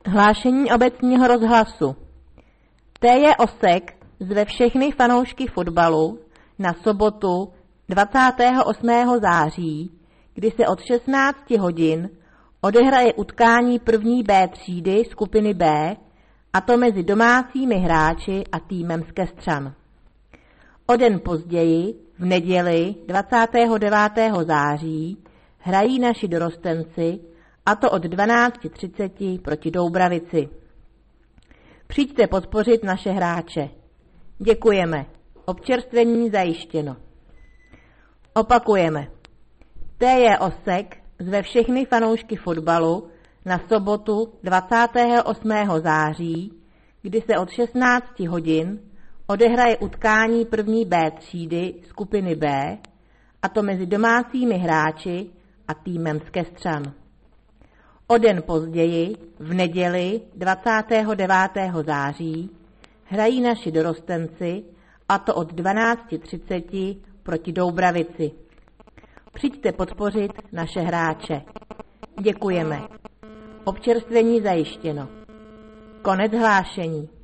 Hlášení obecního rozhlasu. T.J. Osek zve všechny fanoušky fotbalu na sobotu 28. září, kdy se od 16 hodin odehraje utkání první B třídy skupiny B, a to mezi domácími hráči a týmem z Kestřan. O den později, v neděli 29. září, hrají naši dorostenci, a to od 12:30 proti Doubravici. Přijďte podpořit naše hráče. Děkujeme. Občerstvení zajištěno. Opakujeme. T.J. Osek zve všechny fanoušky fotbalu na sobotu 28. září, kdy se od 16 hodin odehraje utkání první B třídy skupiny B, a to mezi domácími hráči a týmem z Kestřan. O den později, v neděli 29. září, hrají naši dorostenci, a to od 12:30 proti Doubravici. Přijďte podpořit naše hráče. Děkujeme. Občerstvení zajištěno. Konec hlášení.